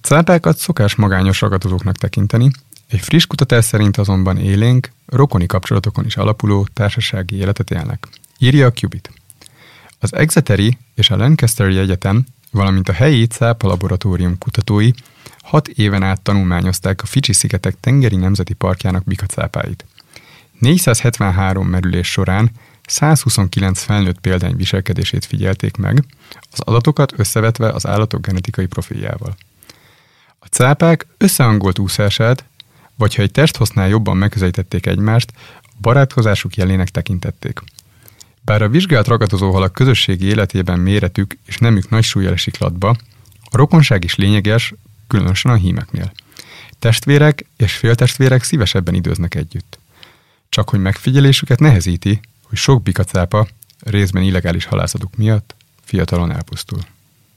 cápákat szokás magányos ragadozóknak tekinteni, egy friss kutatás szerint azonban élénk, rokoni kapcsolatokon is alapuló társasági életet élnek. Írja a Qubit. Az Exeteri és a Lancasteri Egyetem, valamint a helyi cápa laboratórium kutatói 6 éven át tanulmányozták a Fidzsi-szigetek tengeri nemzeti parkjának bikacápáit. 473 merülés során 129 felnőtt példány viselkedését figyelték meg, az adatokat összevetve az állatok genetikai profiljával. A cápák összehangolt úszását, vagy ha egy testhosznál jobban megközelítették egymást, a barátkozásuk jelének tekintették. Bár a vizsgált ragadozóhalak közösségi életében méretük és nemük nagy súllyal esik latba, a rokonság is lényeges, különösen a hímeknél. Testvérek és féltestvérek szívesebben időznek együtt. Csak hogy megfigyelésüket nehezíti, hogy sok bikacápa részben illegális halászatuk miatt fiatalon elpusztul.